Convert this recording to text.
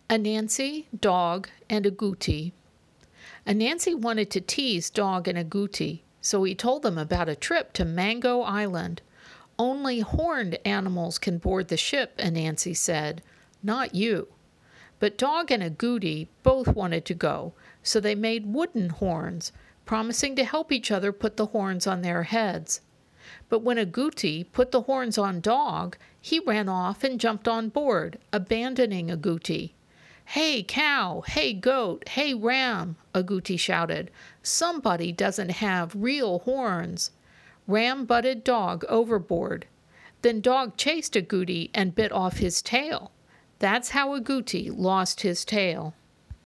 Anansi, Dog, and Agouti. Anansi wanted to tease Dog and Agouti, so he told them about a trip to Mango Island. Only horned animals can board the ship, Anansi said, not you. But Dog and Agouti both wanted to go, so they made wooden horns, promising to help each other put the horns on their heads. But when Agouti put the horns on Dog, he ran off and jumped on board, abandoning Agouti. "Hey, cow! Hey, goat! Hey, ram!" Agouti shouted. "Somebody doesn't have real horns." Ram butted Dog overboard. Then Dog chased Agouti and bit off his tail. That's how Agouti lost his tail.